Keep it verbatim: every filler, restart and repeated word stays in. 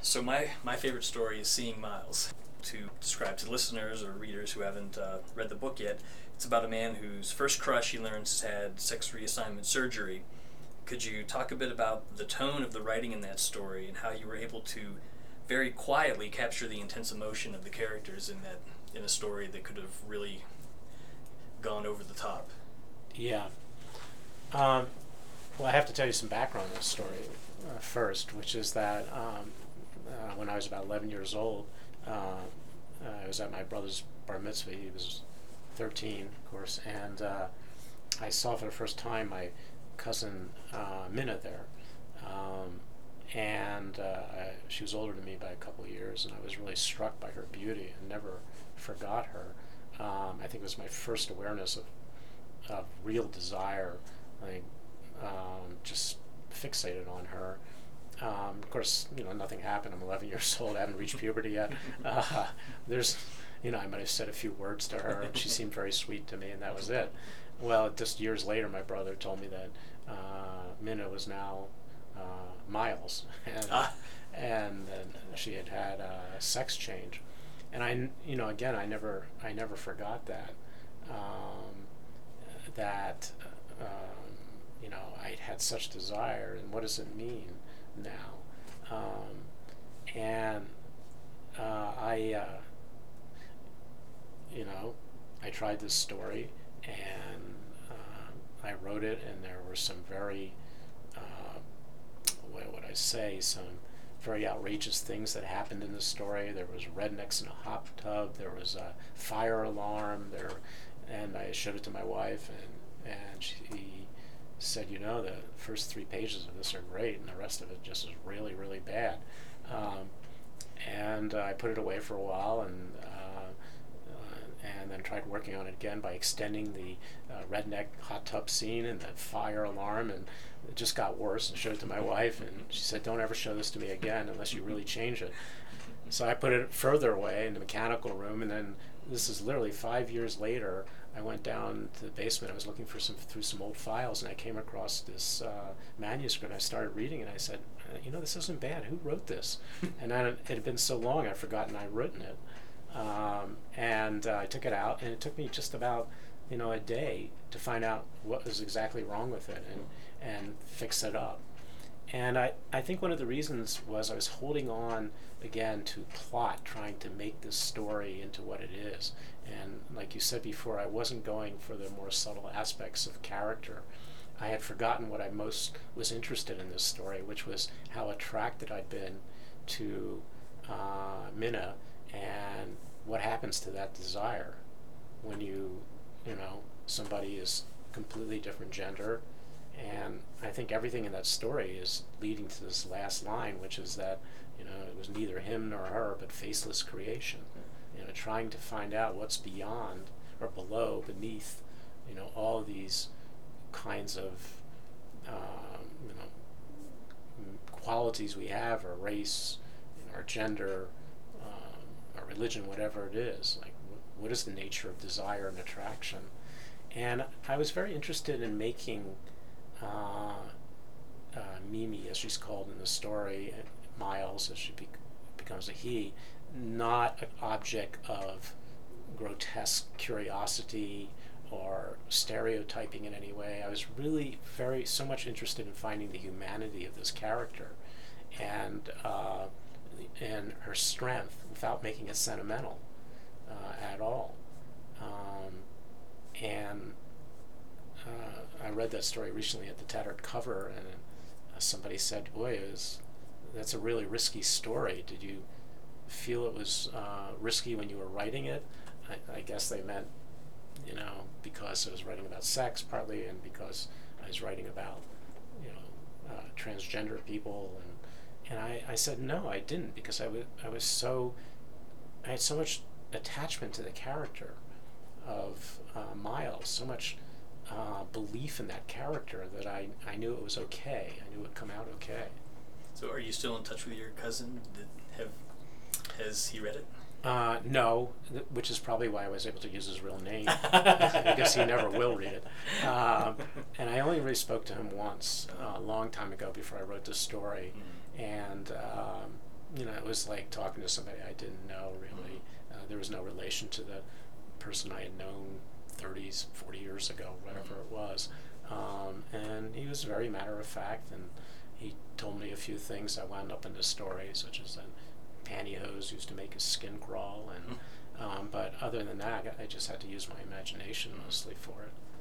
So my, my favorite story is Seeing Miles. To describe to listeners or readers who haven't uh, read the book yet, it's about a man whose first crush he learns has had sex reassignment surgery. Could you talk a bit about the tone of the writing in that story and how you were able to very quietly capture the intense emotion of the characters in that in a story that could have really gone over the top? Yeah. Um, well, I have to tell you some background on this story uh, first, which is that um, uh, when I was about eleven years old, uh, uh, I was at my brother's bar mitzvah. He was thirteen, of course, and uh, I saw for the first time my cousin uh, Minna there. Um, and uh, I, she was older than me by a couple of years, and I was really struck by her beauty and never forgot her. Um, I think it was my first awareness of, of real desire. I think um, just fixated on her. Um, of course, you know, nothing happened. I'm eleven years old. I haven't reached puberty yet. Uh, there's, you know, I might have said a few words to her, and she seemed very sweet to me, and that was it. Well, just years later, my brother told me that uh, Minna was now uh, Miles, and Ah. and then she had had a sex change, and I, you know, again, I never, I never forgot that, um, that, um, you know, I'd had such desire, and what does it mean now? Um, and uh, I, uh, you know, I tried this story, and uh, I wrote it, and there were some very, uh, what would I say, some very outrageous things that happened in the story. There was rednecks in a hot tub, there was a fire alarm, there, and I showed it to my wife, and, and she said, you know, the first three pages of this are great, and the rest of it just is really, really bad. Um, and uh, I put it away for a while, and uh, uh, and then tried working on it again by extending the uh, redneck hot tub scene and the fire alarm, and it just got worse, and showed it to my wife, and she said, don't ever show this to me again unless you really change it. So I put it further away in the mechanical room, and then this is literally five years later. I went down to the basement. I was looking for some through some old files, and I came across this uh, manuscript. I started reading, and I said, you know, this isn't bad. Who wrote this? And then it had been so long, I'd forgotten I'd written it. Um, and uh, I took it out, and it took me just about, you know, a day to find out what was exactly wrong with it and, and fix it up. And I, I think one of the reasons was I was holding on, again, to plot, trying to make this story into what it is. And like you said before, I wasn't going for the more subtle aspects of character. I had forgotten what I most was interested in this story, which was how attracted I'd been to uh, Minna, and what happens to that desire when you, you know, somebody is completely different gender. And I think everything in that story is leading to this last line, which is that, you know, it was neither him nor her, but faceless creation. You know, trying to find out what's beyond or below, beneath, you know, all of these kinds of, um, you know, qualities we have, our race, you know, our gender, um, our religion, whatever it is. Like, wh- what is the nature of desire and attraction? And I was very interested in making Uh, uh, Mimi, as she's called in the story, Miles, as she be- becomes a he, not an object of grotesque curiosity or stereotyping in any way. I was really very, so much interested in finding the humanity of this character and, uh, and her strength without making it sentimental uh, at all. Um, and Uh, I read that story recently at the Tattered Cover, and uh, somebody said, boy, it was, that's a really risky story. Did you feel it was uh, risky when you were writing it? I, I guess they meant, you know, because I was writing about sex partly, and because I was writing about, you know, uh, transgender people. And and I, I said, no, I didn't, because I was, I was so, I had so much attachment to the character of uh, Miles, so much Uh, belief in that character that I, I knew it was okay. I knew it would come out okay. So are you still in touch with your cousin? Did, have Has he read it? Uh, no, th- which is probably why I was able to use his real name. I guess he never will read it. Um, and I only really spoke to him once, uh, a long time ago before I wrote this story. Mm. And, um, you know, it was like talking to somebody I didn't know really. Uh, there was no relation to the person I had known thirty, forty years ago, whatever it was. Um, and he was very matter of fact, and he told me a few things that wound up in the story, such as that pantyhose used to make his skin crawl, and um, but other than that, I just had to use my imagination mostly for it.